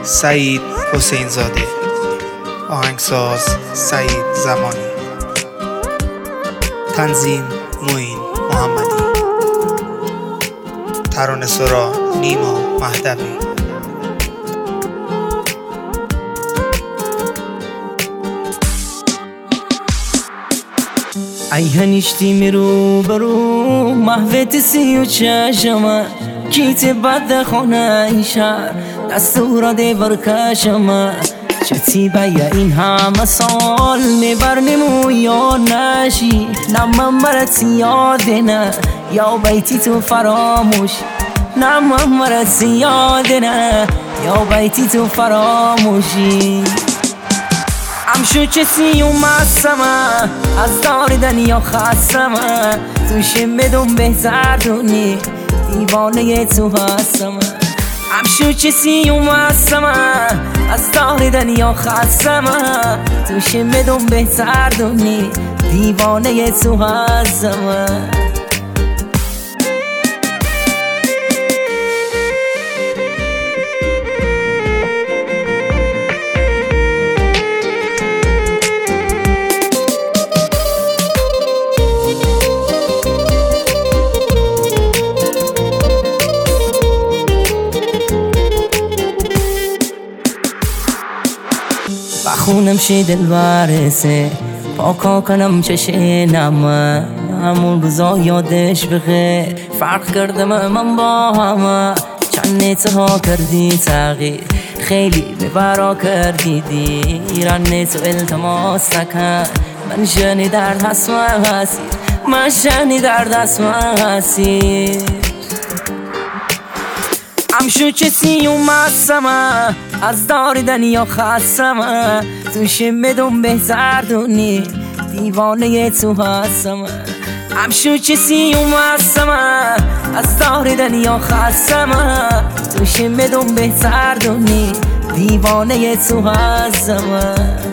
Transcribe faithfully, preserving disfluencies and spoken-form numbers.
سعید حسین زاده، آهنگساز سعید زمانی، تنظیم معین محمدی، ترانه‌سرا نیما مهدوی. ای هنیشتی میرو برو محوت سی و چشم کیت بد خونه ایشا دستورا دی برکشم چتی بیا این همه سال میبر نمو یا نشی نم مرت یاده نه یا بیتی تو فراموش نم مرت یاده نه یا بیتی تو فراموشی امشو کسی اومستم از داردن یا خستم توشیم بدون بهتر دونی دیوانه تو هستم امشو کسی اومستم از داردن یا خستم توشیم بدون بهتر دونی دیوانه تو هستم. بخونم شی دل برسه پاکا کنم چشنم همون روزا یادش بخیر فرق کردم من با همه چند نتها کردی تغییر خیلی ببرا کردی دیران تو التماس نکن من شنی در دست من هستی من شنی در دست من هستی امشو کسی اومستم از داردن یا خستم توشیم بدون بهتر دونی دیوانه تو هستم امشو کسی اومستم از داردن یا خستم توشیم بدون بهتر دونی دیوانه تو هستم.